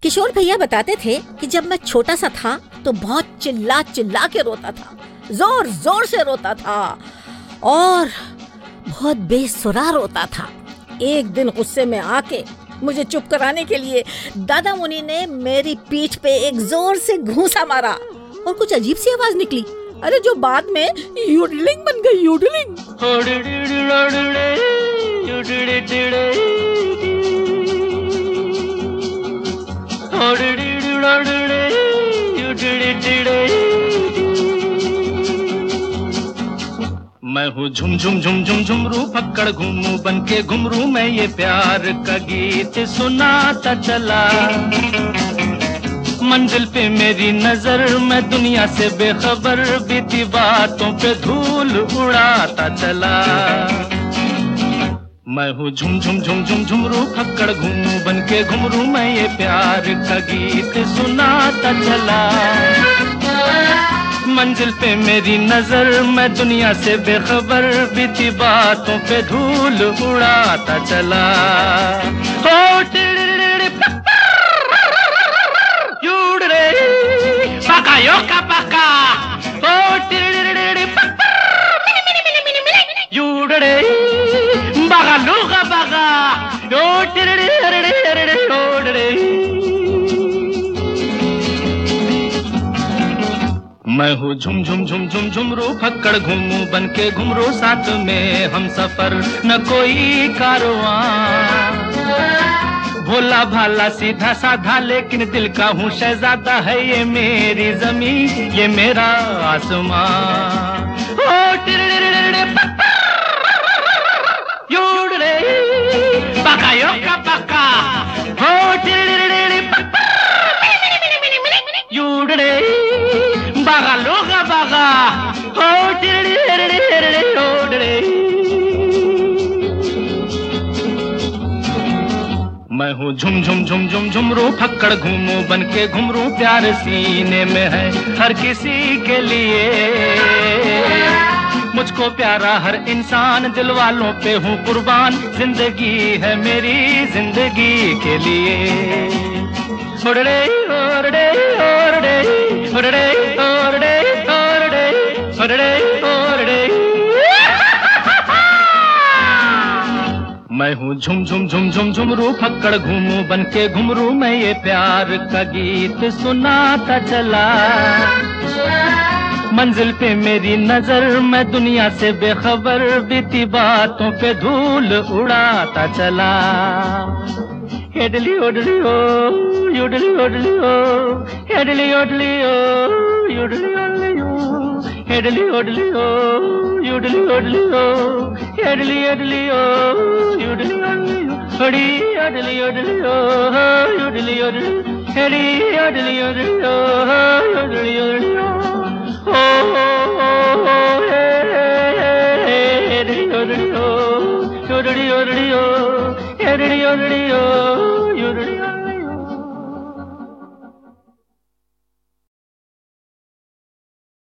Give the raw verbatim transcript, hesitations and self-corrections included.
किशोर भैया बताते थे कि जब मैं छोटा सा था तो बहुत चिल्ला चिल्ला के रोता था, जोर जोर से रोता था और बहुत बेसुरा रोता था। एक दिन गुस्से में आके मुझे चुप कराने के लिए दादा मुनि ने मेरी पीठ पे एक जोर से घूंसा मारा और कुछ अजीब सी आवाज निकली, अरे जो बाद में यूडलिंग बन गई। यूडलिंग मैं हूँ झुम झुम झुम झुम झुमरू पकड़ घूमू बन के घुमरू, मैं ये प्यार का गीत सुनाता चला। मंजिल पे मेरी नजर, मैं दुनिया से बेखबर, बीती बातों पे धूल उड़ाता चला। मैं हूँ झुम झुम झुम झुम झुमरू पकड़ घूमू बन के घुमरू, मैं ये प्यार का गीत सुनाता चला। मंजिल पे मेरी नजर, मैं दुनिया से बेखबर, बीती बातों पे धूल उड़ाता चला। हो युड़ रे पका यो का पका, हो युड़ रे बगा लूगा बगा, यो रे। मैं हूँ झुम झुम झुम झुम झुमरू फक्कड़ घूमू बन के घुमरू, साथ में हम सफर न कोई कारवां। भोला भाला सीधा साधा लेकिन दिल का हूँ शहजादा, है ये मेरी जमीन ये मेरा आसमां। युड़ रे पका यो का पका, हो युड़ रे बागा लोगा बागा, हो रे। मैं हूँ झुम झुम झुम झुम झुमरू फक्कड़ घूमू बन के घुमरू, प्यार सीने में है हर किसी के लिए। मुझको प्यारा हर इंसान, दिल वालों पे हूँ कुर्बान, जिंदगी है मेरी जिंदगी के लिए। ओड़े ओड़े ओड़े ओड़े ओड़े ओड़े ओड़े ओड़े। मैं हूँ झुम झुम झुम झुम झुमरू फक्कड़ घूमू बन के घुमरू, मैं ये प्यार का गीत सुनाता चला। मंजिल पे मेरी नजर, मैं दुनिया से बेखबर, बीती बातों पे धूल उड़ाता चला। हेडली ओडली ओ युडली ओडली ओ, हेडली ओडली ओ युडली ओडली ओ, हेडली ओडली ओ युडली ओडली ओ, हेडली ओडली ओ युडली ओडली ओ, हड़ी ओडली ओडली ओ युडली ओडली, हेडी ओडली ओडली ओ युडली ओडली ओ, ओ ओ हे हेडली ओडली ओ युडली ओडली ओ, हेडली ओडली ओ युडली।